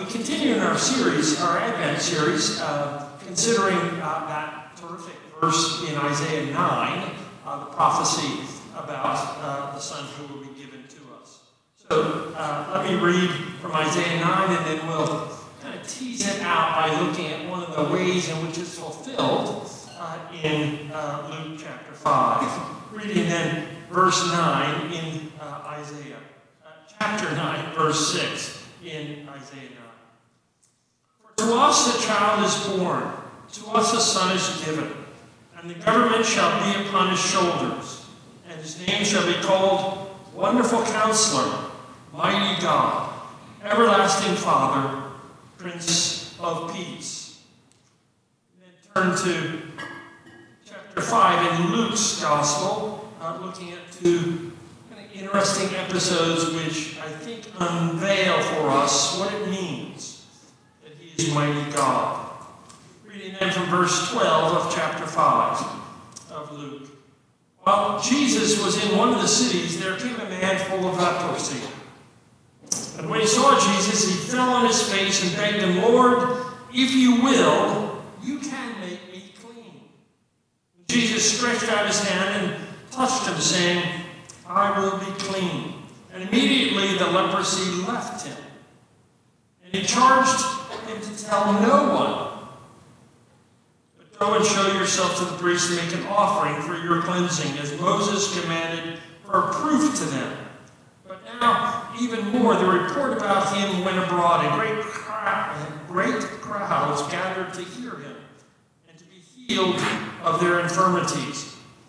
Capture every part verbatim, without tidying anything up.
continue in our series, our Advent series, uh, considering uh, that terrific verse in Isaiah nine, uh, the prophecy about uh, the Son who will be given to us. So uh, let me read from Isaiah nine, and then we'll kind of tease it out by looking at one of the ways in which it's fulfilled uh, in uh, Luke chapter five. Reading then verse nine in uh, Isaiah, uh, chapter nine, verse six. In Isaiah nine. For to us a child is born, to us a son is given, and the government shall be upon his shoulders, and his name shall be called Wonderful Counselor, Mighty God, Everlasting Father, Prince of Peace. And then turn to chapter five in Luke's Gospel, uh, looking at two interesting episodes which I think unveil for us what it means that he is mighty God. Reading then from verse twelve of chapter five of Luke. While Jesus was in one of the cities, there came a man full of leprosy. And when he saw Jesus, he fell on his face and begged him, Lord, if you will, you can make me clean. And Jesus stretched out his hand and touched him, saying, I will be clean. And immediately the leprosy left him. And he charged him to tell no one. But go and show yourself to the priest and make an offering for your cleansing, as Moses commanded, for a proof to them. But now, even more, the report about him went abroad, and great, crowd, great crowds gathered to hear him and to be healed of their infirmities.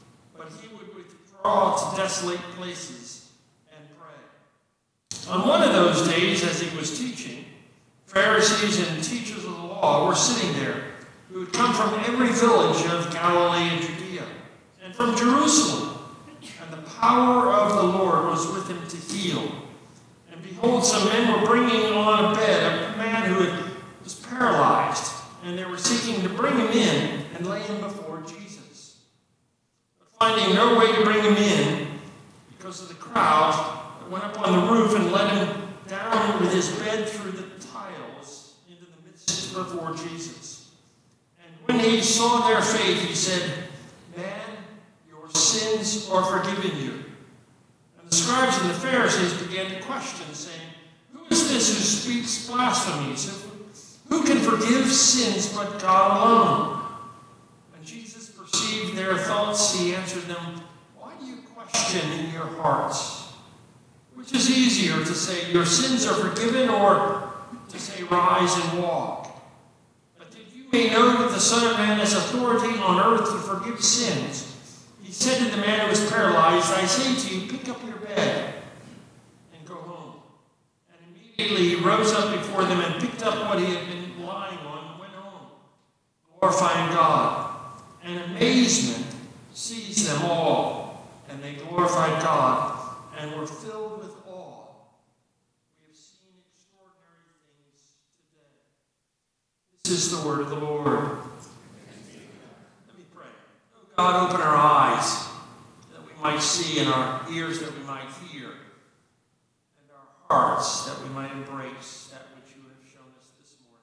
To desolate places and pray. On one of those days, as he was teaching, Pharisees and teachers of the law were sitting there, who had come from every village of Galilee and Judea, and from Jerusalem. And the power of the Lord was with him to heal. And behold, some men were bringing on a bed a man who had, was paralyzed, and they were seeking to bring him in and lay him before Jesus. Finding no way to bring him in because of the crowd, went up on the roof and let him down with his bed through the tiles into the midst before Jesus. And when he saw their faith, he said, Man, your sins are forgiven you. And the scribes and the Pharisees began to question, saying, Who is this who speaks blasphemies? Who can forgive sins but God alone? Perceived their thoughts, he answered them, Why do you question in your hearts? Which is easier, to say, Your sins are forgiven, or to say, Rise and walk? But that you may know that the Son of Man has authority on earth to forgive sins, he said to the man who was paralyzed, I say to you, pick up your bed and go home. And immediately he rose up before them and picked up what he had been lying on and went home, glorifying God. And amazement seized them all, and they glorified God and were filled with awe. We have seen extraordinary things today. This is the word of the Lord. Let me pray. Oh God, open our eyes that we might see, and our ears that we might hear, and our hearts that we might embrace that which you have shown us this morning.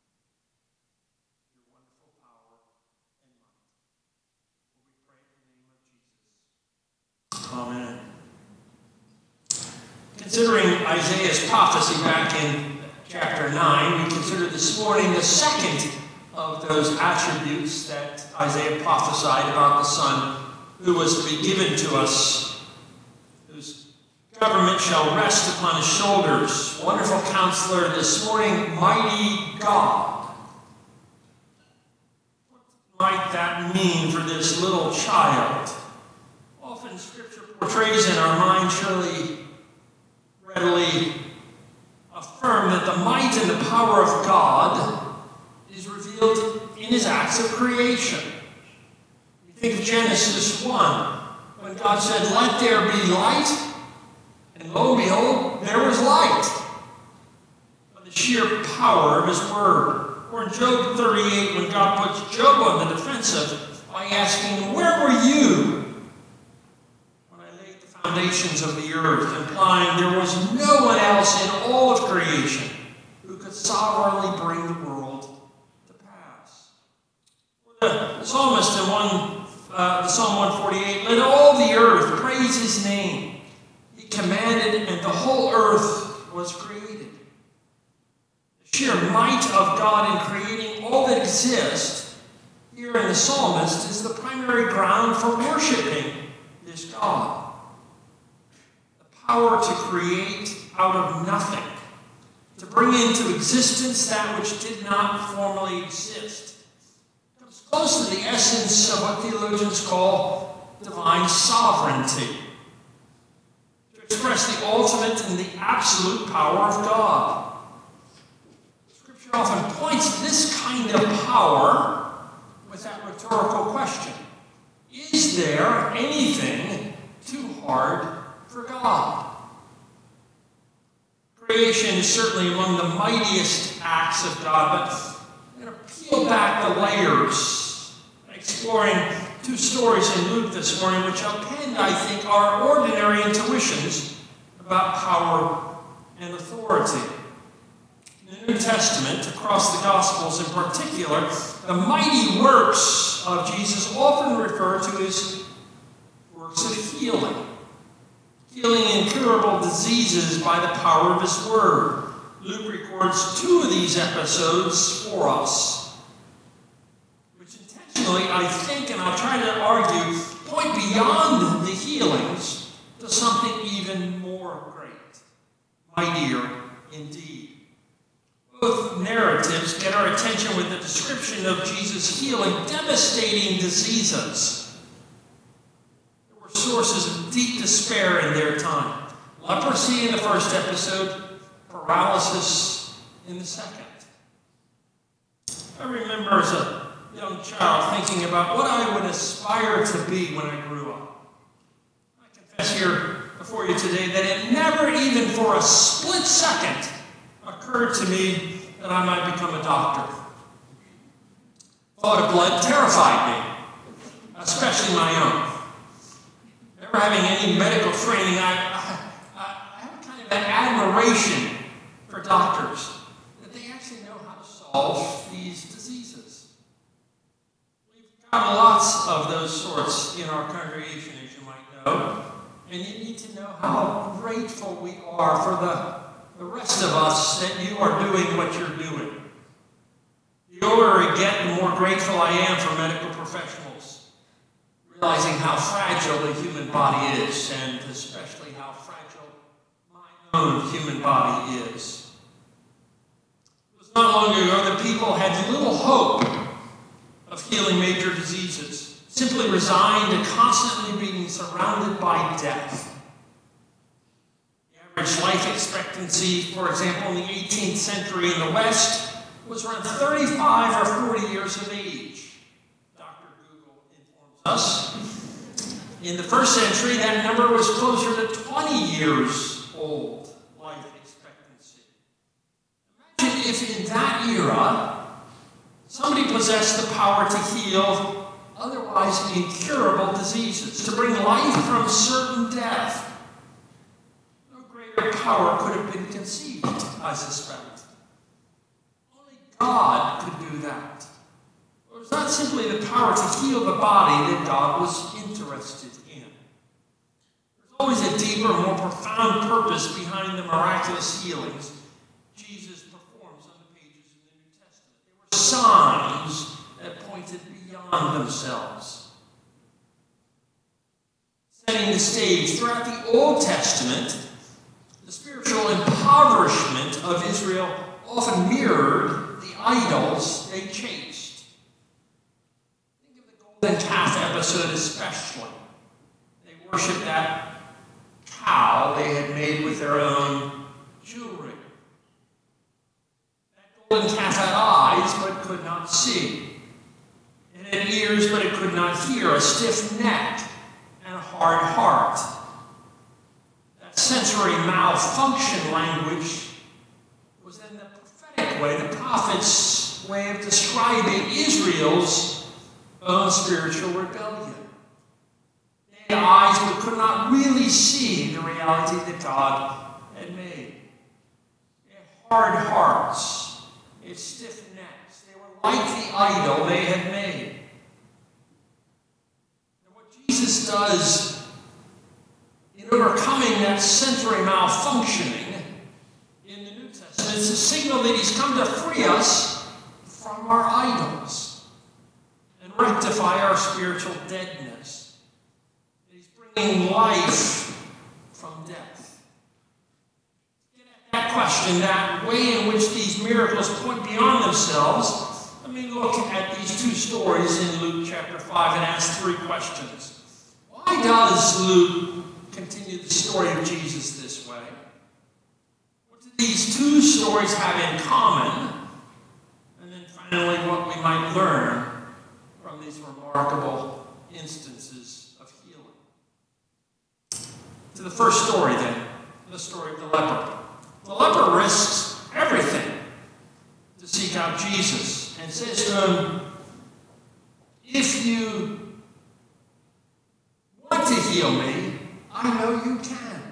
Amen. Considering Isaiah's prophecy back in chapter nine, we consider this morning the second of those attributes that Isaiah prophesied about the Son who was to be given to us, whose government shall rest upon his shoulders. Wonderful Counselor, this morning, Mighty God. What might that mean for this little child? Often Scripture portrays in our mind, surely readily affirm that the might and the power of God is revealed in his acts of creation. You think of Genesis one, when God said, Let there be light, and lo and behold, there was light. By the sheer power of his word. Or in Job thirty-eight, when God puts Job on the defensive by asking, Where were you foundations of the earth, implying there was no one else in all of creation who could could sovereignly bring the world to pass. The psalmist in one, uh, Psalm one forty-eight, let all the earth praise his name. He commanded, and the whole earth was created. The sheer might of God in creating all that exists here in the psalmist is the primary ground for worshiping this God. The power to create out of nothing, to bring into existence that which did not formerly exist, comes close to the essence of what theologians call divine sovereignty, to express the ultimate and the absolute power of God. Scripture often points to this kind of power with that rhetorical question: is there anything too hard for God? Creation is certainly among the mightiest acts of God, but I'm going to peel back the layers, exploring two stories in Luke this morning which append, I think, our ordinary intuitions about power and authority. In the New Testament, across the Gospels in particular, the mighty works of Jesus often refer to his works of healing. Healing incurable diseases by the power of his word. Luke records two of these episodes for us, which intentionally, I think, and I'll try to argue, point beyond the healings to something even more great, mightier indeed. Both narratives get our attention with the description of Jesus healing devastating diseases. Sources of deep despair in their time. Leprosy in the first episode, paralysis in the second. I remember as a young child thinking about what I would aspire to be when I grew up. I confess here before you today that it never even for a split second occurred to me that I might become a doctor. Thought of blood terrified me, especially my own. Never having any medical training, I, I, I have kind of an admiration for doctors, that they actually know how to solve these diseases. We've got lots of those sorts in our congregation, as you might know, and you need to know how grateful we are for the, the rest of us that you are doing what you're doing. The older I get, the more grateful I am for medical professionals, realizing how fragile the human body is, and especially how fragile my own human body is. It was not long ago that people had little hope of healing major diseases, simply resigned to constantly being surrounded by death. The average life expectancy, for example, in the eighteenth century in the West was around thirty-five or forty years of age. Doctor Google informs us. In the first century, that number was closer to twenty years old life expectancy. Imagine if in that era, somebody possessed the power to heal otherwise incurable diseases, to bring life from certain death. No greater power could have been conceived, I suspect. Only God could do that. It was not simply the power to heal the body that God was interested in. There's always a deeper, more profound purpose behind the miraculous healings Jesus performs on the pages of the New Testament. They were signs that pointed beyond themselves. Setting the stage, throughout the Old Testament, the spiritual impoverishment of Israel often mirrored the idols they chased. Think of the golden calf episode especially. They worshipped that cow they had made with their own jewelry. That golden calf had eyes but could not see. It had ears but it could not hear, a stiff neck and a hard heart. That sensory malfunction language was then the prophetic way, the prophet's way of describing Israel's own spiritual rebellion. They had eyes but could not really see the reality that God had made. They had hard hearts. idol they had made. And what Jesus does in overcoming that sensory malfunctioning in the New Testament is a signal that he's come to free us from our idols and rectify our spiritual deadness. He's bringing life from death. Get at that question, that way in which these miracles point beyond themselves, let me look at these two stories in Luke chapter five and ask three questions. Why does Luke continue the story of Jesus this way? What do these two stories have in common? And then finally, what we might learn from these remarkable instances of healing. To the first story then, the story of the leper. The leper risks everything to seek out Jesus and says to him, if you want to heal me, I know you can.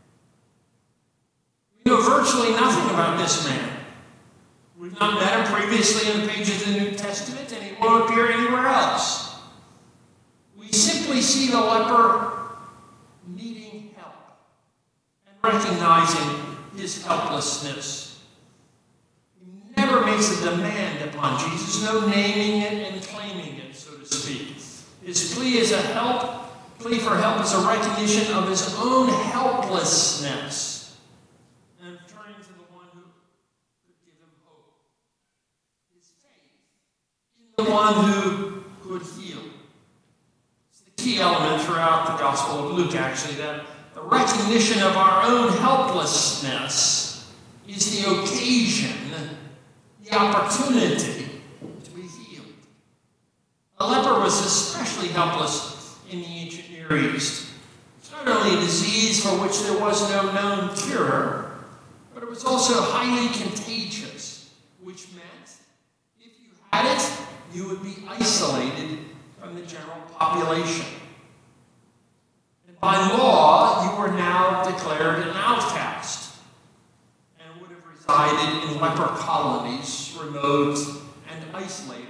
We know virtually nothing about this man. We've not met him previously in the pages of the New Testament, and he won't appear anywhere else. We simply see the leper needing help and recognizing his helplessness. He never makes a demand upon Jesus, no naming it and claiming it, so to speak. His plea is a help Plea for help is a recognition of his own helplessness and turning to the one who could give him hope. His faith in the one who could heal. It's the key element throughout the Gospel of Luke, actually, that the recognition of our own helplessness is the occasion, the opportunity to be healed. The leper was especially helpless in the ancient Near East. It's not only a disease for which there was no known cure, but it was also highly contagious, which meant if you had it, you would be isolated from the general population. And by law, you were now declared an outcast and would have resided in leper colonies, remote and isolated.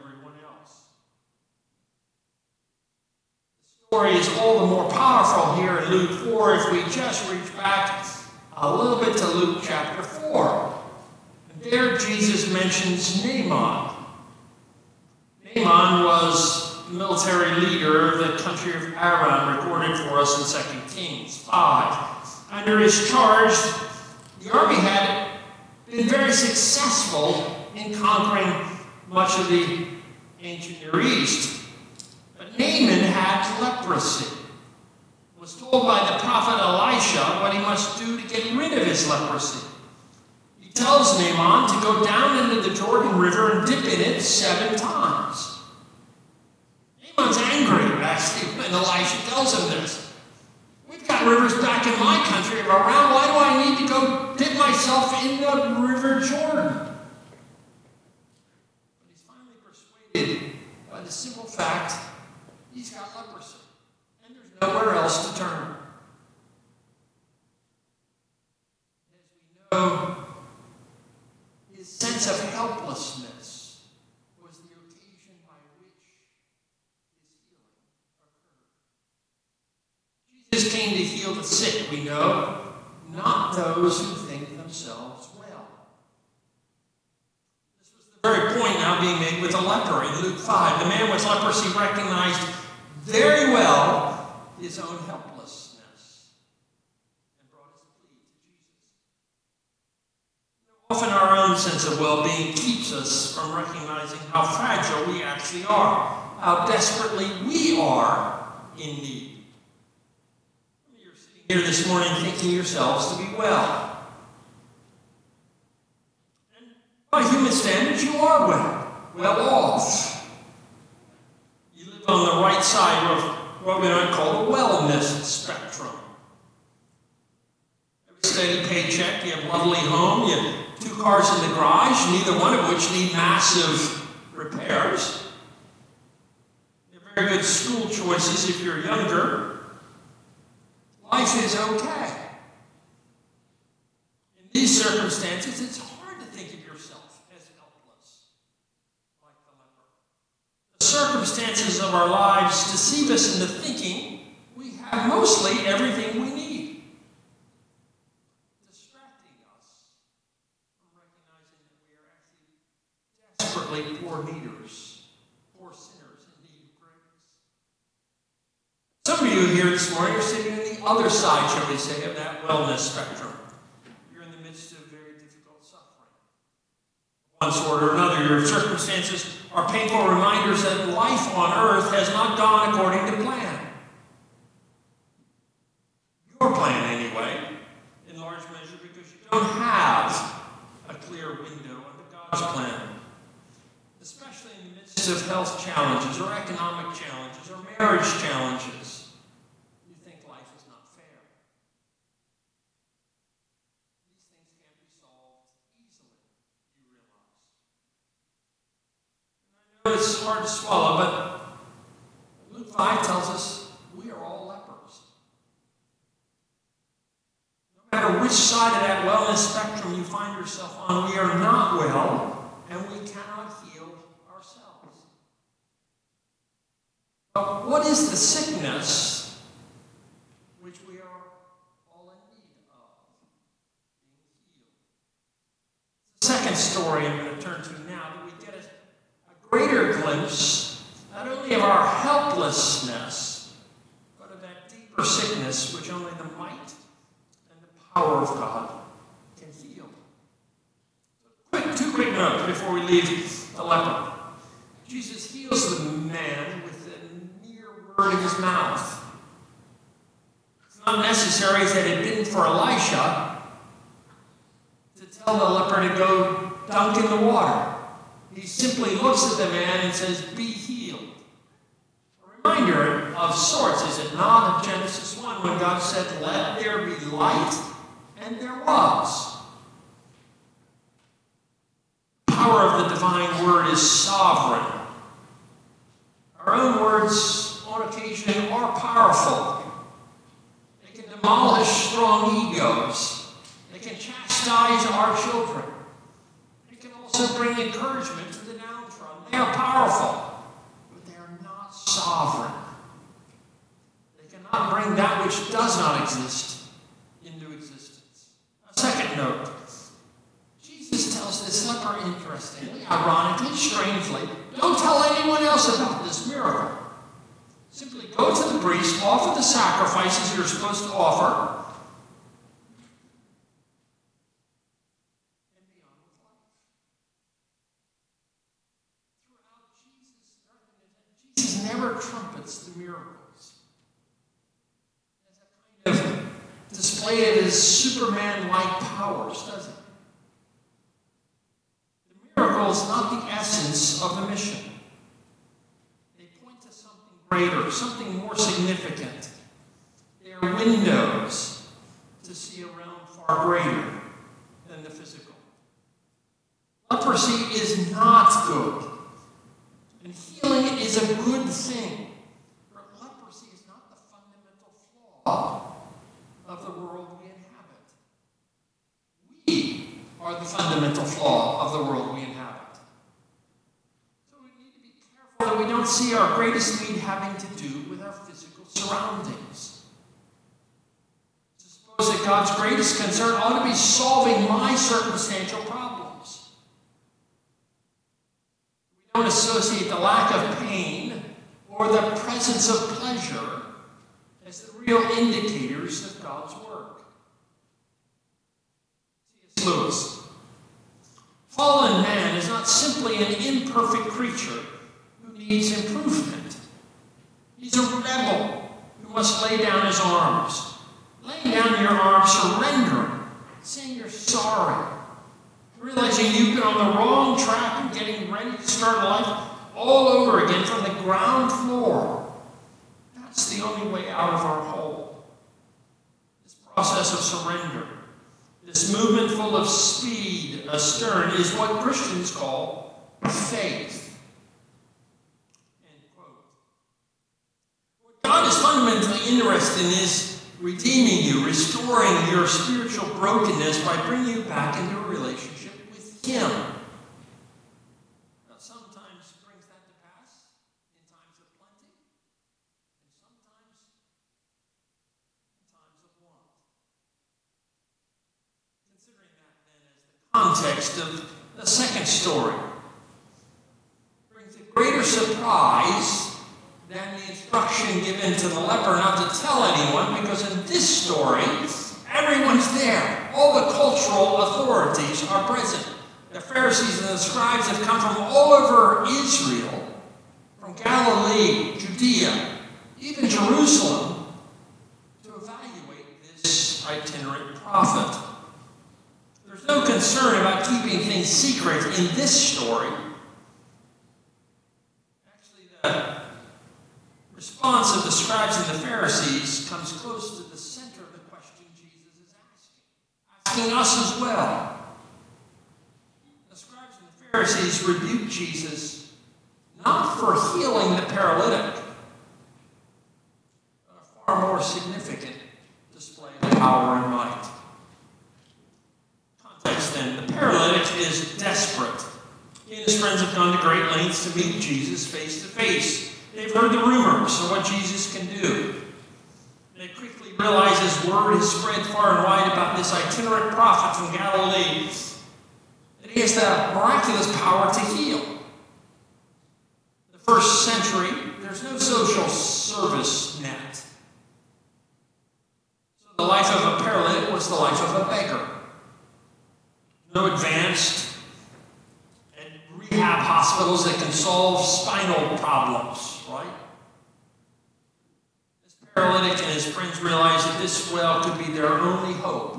The story is all the more powerful here in Luke four if we just reach back a little bit to Luke chapter four. And there Jesus mentions Naaman. Naaman was the military leader of the country of Aram, recorded for us in Second Kings five. Under his charge, the army had been very successful in conquering much of the ancient Near East. Naaman had leprosy. Was told by the prophet Elisha what he must do to get rid of his leprosy. He tells Naaman to go down into the Jordan River and dip in it seven times. Naaman's angry, actually, when Elisha tells him this. We've got rivers back in my country around. Why do I need to go dip myself in the River Jordan? But he's finally persuaded by the simple fact he's got leprosy, and there's nowhere else to turn. As we know, his sense of helplessness was the occasion by which his healing occurred. Jesus came to heal the sick, we know, not those who think themselves well. This was the very point now being made with the leper in Luke five. The man with leprosy recognized very well his own helplessness and brought his plea to Jesus. Often our own sense of well-being keeps us from recognizing how fragile we actually are, how desperately we are in need. You're sitting here this morning thinking yourselves to be well. And by human standards, you are well, well off. On the right side of what we might call the wellness spectrum. You have a steady paycheck, you have a lovely home, you have two cars in the garage, neither one of which need massive repairs. You have very good school choices if you're younger. Life is okay. In these circumstances, it's hard to think of yourself as helpless, like the leper. circumstances of our lives deceive us into thinking we have mostly everything we need, distracting us from recognizing that we are actually desperately poor needers, poor sinners in need of grace. Some of you here this morning are sitting on the other side, shall we say, of that wellness spectrum. You're in the midst of very difficult suffering. One sort or another, your circumstances are painful reminders that life on earth has not gone according to plan. Your plan, anyway, in large measure because you don't have a clear window into God's plan. Especially in the midst of health challenges or economic challenges or marriage challenges, you think life is not fair. These things can't be solved easily, you realize. And I know it's hard to swallow, but Luke five tells us we are all lepers. No matter which side of that wellness spectrum you find yourself on, we are not well, and we cannot heal ourselves. But what is the sickness which we are all in need of being healed? The second story I'm going to turn to now, that we get a, a greater glimpse not only of our helplessness, but of that deeper sickness which only the might and the power of God can heal. Quick, two quick notes before we leave the leper. Jesus heals the man with the mere word of his mouth. It's not necessary, as it had been for Elisha, to tell the leper to go dunk in the water. He simply looks at the man and says, "Be healed." A reminder of sorts, is it not, of Genesis one, when God said, "Let there be light," and there was. The power of the divine word is sovereign. Our own words, on occasion, are powerful. They can demolish strong egos. They can chastise our children. They can also bring encouragement to the downtrodden. They are powerful, but they are not sovereign. They cannot bring that which does not exist into existence. A second note. Jesus tells this leper, interestingly, ironically, strangely, don't tell anyone else about this miracle. Simply go to the priest, offer the sacrifices you're supposed to offer, and be on with life. Throughout Jesus' earth, Jesus never trumpets the miracles as a kind of display of his Superman-like powers, does he? The miracle is not the essence of the mission. They point to something greater, something more significant. They are windows to see a realm far greater than the physical. Leprosy is not good, and healing is a good thing. But leprosy is not the fundamental flaw of the world we inhabit. We are the fundamental flaw of the world we inhabit. So we need to be careful that we don't see our greatest need having to do with our physical surroundings. To suppose that God's greatest concern ought to be solving my circumstantial problems. We don't associate the lack of pain or the presence of pleasure as the real indicators of God's work. C S Lewis. Fallen man is not simply an imperfect creature who needs improvement. He's a rebel who must lay down his arms. Laying down your arms, surrendering, saying you're sorry, realizing you've been on the wrong track and getting ready to start life all over again from the ground floor. That's the only way out of our hole. This process of surrender, this movement full of speed astern, is what Christians call faith. End quote. What God is fundamentally interested in is redeeming you, restoring your spiritual brokenness by bringing you back into a relationship with Him. Now, sometimes brings that to pass in times of context of the second story. It brings a greater surprise than the instruction given to the leper not to tell anyone, because in this story, everyone's there. All the cultural authorities are present. The Pharisees and the scribes have come from all over Israel, from Galilee, Judea, even Jerusalem, to evaluate this itinerant prophet. There's no concern about keeping things secret in this story. Actually, the response of the scribes and the Pharisees comes close to the center of the question Jesus is asking, asking us as well. The scribes and the Pharisees rebuke Jesus not for healing the paralytic, but a far more significant display of power and might. Context then, the paralytic is desperate. He and his friends have gone to great lengths to meet Jesus face to face. They've heard the rumors of what Jesus can do. They quickly realize his word has spread far and wide about this itinerant prophet from Galilee, that he has the miraculous power to heal. In the first century, there's no social service net. So the life of a paralytic was the life of a beggar. No advanced and rehab hospitals that can solve spinal problems, right? This paralytic and his friends realized that this well could be their only hope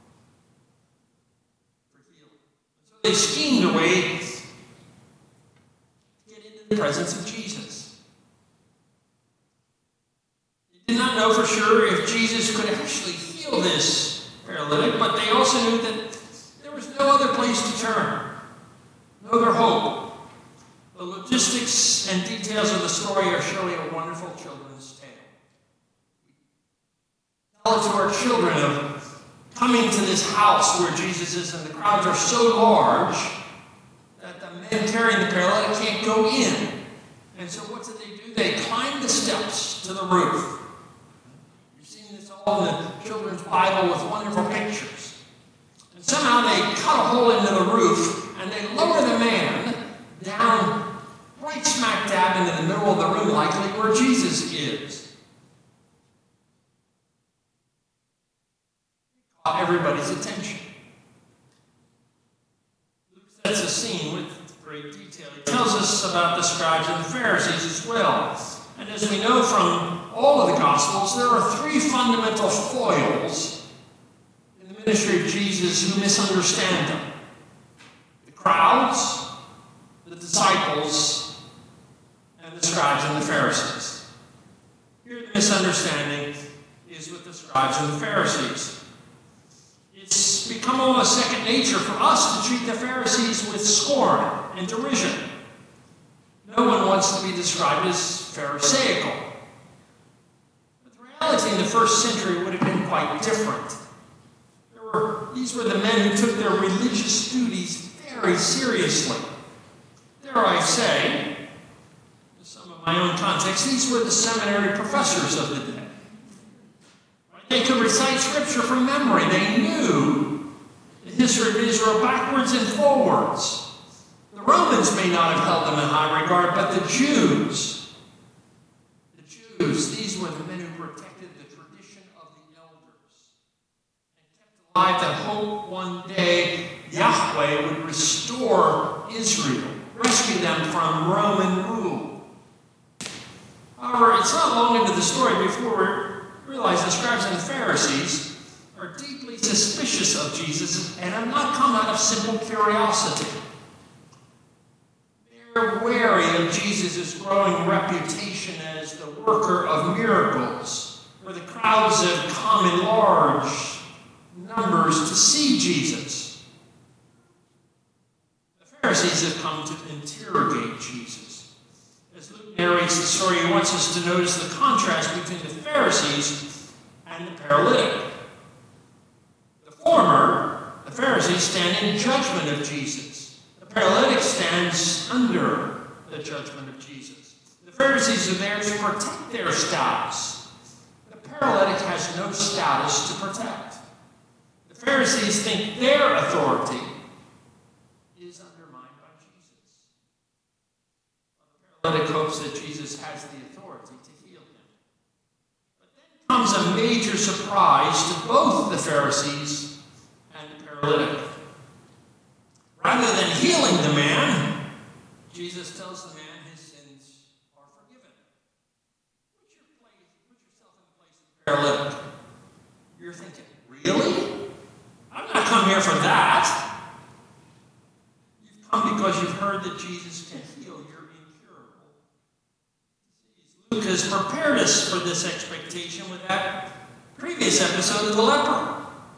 for healing. So they schemed a way to get into the presence of Jesus. They did not know for sure if Jesus could actually heal this paralytic, but they also knew that there was no other place to turn, no other hope. The logistics and details of the story are surely a wonderful children's tale. We tell it to our children of coming to this house where Jesus is, and the crowds are so large that the men carrying the paralytic can't go in. And so what do they do? They climb the steps to the roof. You've seen this all in the children's Bible with wonderful pictures. And somehow they cut a hole into the roof, and they lower the man down right smack dab into the middle of the room, likely where Jesus is. Caught everybody's attention. Luke sets a scene with great detail. He tells us about the scribes and the Pharisees as well. And as we know from all of the Gospels, there are three fundamental foils in the ministry of Jesus who misunderstand him: the crowds, the disciples, and the scribes and the Pharisees. Here the misunderstanding is with the scribes and the Pharisees. It's become almost second nature for us to treat the Pharisees with scorn and derision. No one wants to be described as Pharisaical. But the reality in the first century would have been quite different. There were, these were the men who took their religious duties very seriously. Dare I say, in some of my own context, these were the seminary professors of the day. They could recite scripture from memory. They knew the history of Israel backwards and forwards. The Romans may not have held them in high regard, but the Jews, the Jews, these were the men who protected the tradition of the elders and kept alive the hope one day Yahweh would restore Israel, rescue them from Roman rule. However, it's not long into the story before we realize the scribes and the Pharisees are deeply suspicious of Jesus and have not come out of simple curiosity. They're wary of Jesus' growing reputation as the worker of miracles, where the crowds have come in large numbers to see Jesus. The Pharisees have come to interrogate Jesus. As Luke narrates the story, he wants us to notice the contrast between the Pharisees and the paralytic. The former, the Pharisees, stand in judgment of Jesus. The paralytic stands under the judgment of Jesus. The Pharisees are there to protect their status. The paralytic has no status to protect. The Pharisees think their authority undermined by Jesus. The paralytic hopes that Jesus has the authority to heal him. But then comes a major surprise to both the Pharisees and the paralytic. Rather than healing the man, Jesus tells the man his sins are forgiven. Put, your place, put yourself in the place of the paralytic. You're thinking, really? I'm not come here for that. You've come because you've heard that Jesus can heal your incurable disease. Luke has prepared us for this expectation with that previous episode of the leper.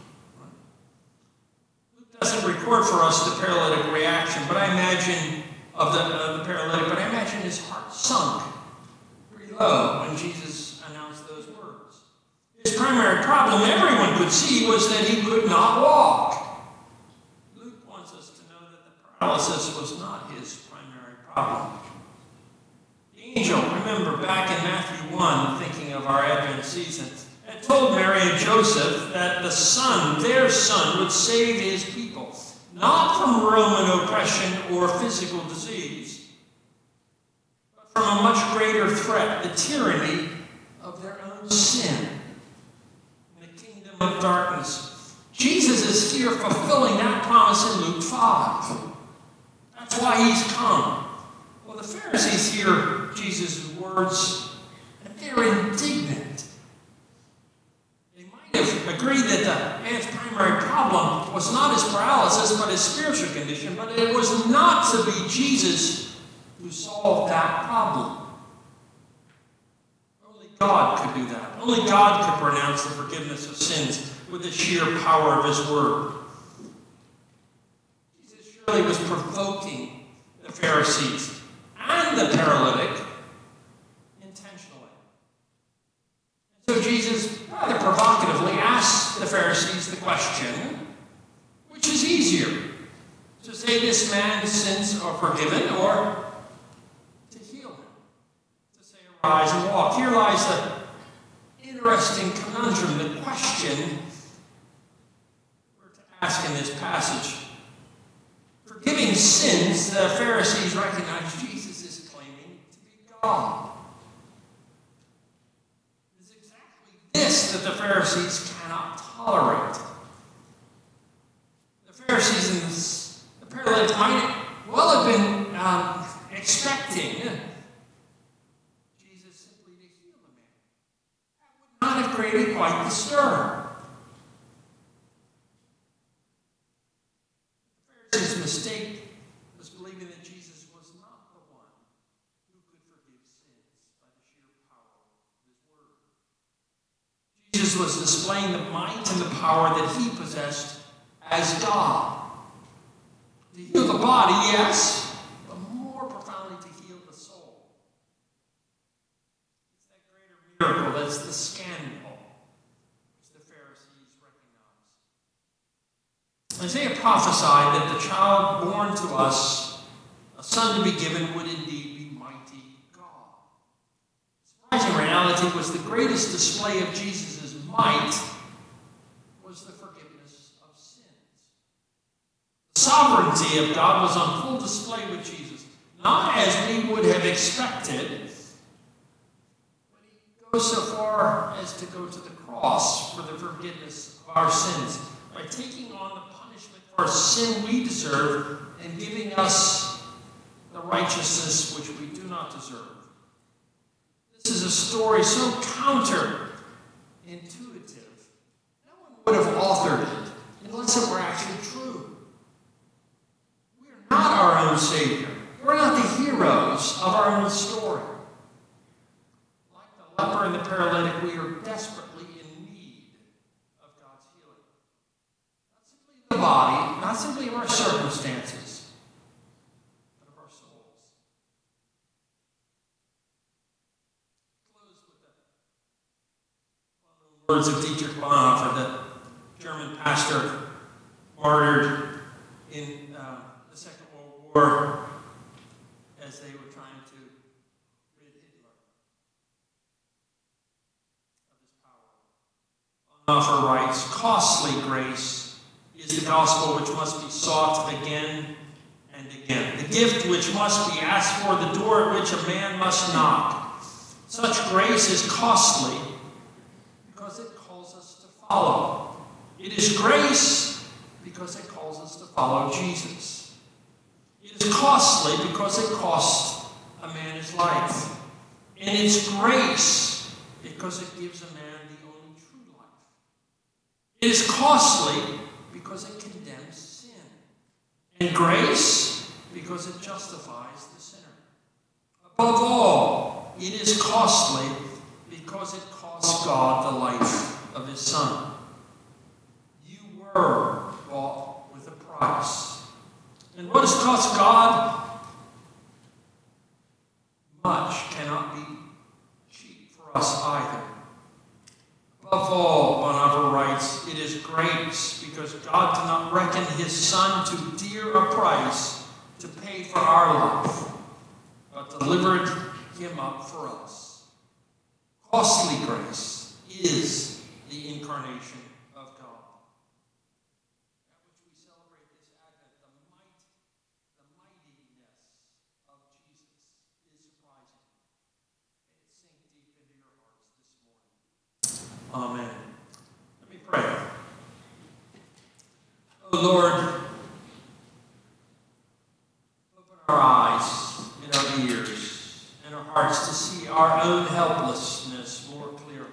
Doesn't record for us the paralytic reaction, but I imagine of the, uh, the paralytic, but I imagine his heart sunk pretty low when Jesus announced those words. His primary problem, everyone could see, was that he could not walk. Luke wants us to know that the paralysis was not his primary problem. The angel, remember back in Matthew one, thinking of our Advent season, had told Mary and Joseph that the Son, their Son, would save his people, not from Roman oppression or physical disease, but from a much greater threat, the tyranny of their own sin, in the kingdom of darkness. Jesus is here fulfilling that promise in Luke five. That's why he's come. Well, the Pharisees hear Jesus' words, and they're indignant. Agreed that the man's primary problem was not his paralysis, but his spiritual condition, but it was not to be Jesus who solved that problem. Only God could do that. Only God could pronounce the forgiveness of sins with the sheer power of his word. Jesus surely was provoking the Pharisees and the paralytic intentionally. And so Jesus rather provocatively asked the Pharisees the question, which is easier, to say this man's sins are forgiven or to heal him, to say arise and walk. Here lies the interesting conundrum, the question we're to ask in this passage. Forgiving sins, the Pharisees recognize Jesus is claiming to be God. This that the Pharisees cannot tolerate. The Pharisees and the paralytic might well have been um, expecting Jesus simply to heal the man. That would not have created quite the stir. The Pharisees' mistake was believing that Jesus was not the one who could forgive sins by the sheer power of his word. Jesus was displaying the might and the power that he possessed as God. To heal the body, yes, but more profoundly to heal the soul. It's that greater miracle, that's the scandal, which the Pharisees recognized. Isaiah prophesied that the child born to us, a son to be given, would indeed be mighty God. The surprising reality was the greatest display of Jesus' might was the forgiveness of sins. The sovereignty of God was on full display with Jesus, not as we would have expected, but he goes so far as to go to the cross for the forgiveness of our sins, by taking on the punishment for sin we deserve and giving us the righteousness which we do not deserve. This is a story so counterintuitive, no one would have authored it unless it were actually true. We are not our own Savior. We're not the heroes of our own story. Like the leper and the paralytic, we are desperately in need of God's healing. Not simply of the body, not simply of our circumstances, but of our souls. Close with the well-known words of Dietrich Bonhoeffer, the German pastor martyred in uh, the Second World War as they were trying to rid Hitler of his power. Bonhoeffer writes, "Costly grace is the gospel which must be sought again and again. The gift which must be asked for, the door at which a man must knock. Such grace is costly because it calls us to follow. It is grace because it calls us to follow Jesus. It is costly because it costs a man his life. And it's grace because it gives a man the only true life. It is costly because it condemns sin. And grace because it justifies the sinner. Above all, it is costly because it costs God the life of his Son. You were bought with a price. And what has cost God? Much cannot be cheap for us either. Above all, Bonhoeffer writes, it is grace because God did not reckon his Son too dear a price to pay for our life, but delivered him up for us. Costly grace is the incarnation of God. That which we celebrate this Advent, the might, the mightiness of Jesus is surprising. May it sink deep into your hearts this morning. Amen. Let me pray. Oh Lord, open our eyes and our ears and our hearts to see our own helplessness more clearly.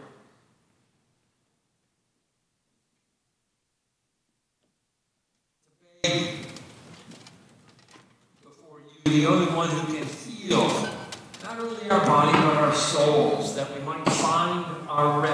To beg before you, the only one who can heal not only our body but our souls, that we might find our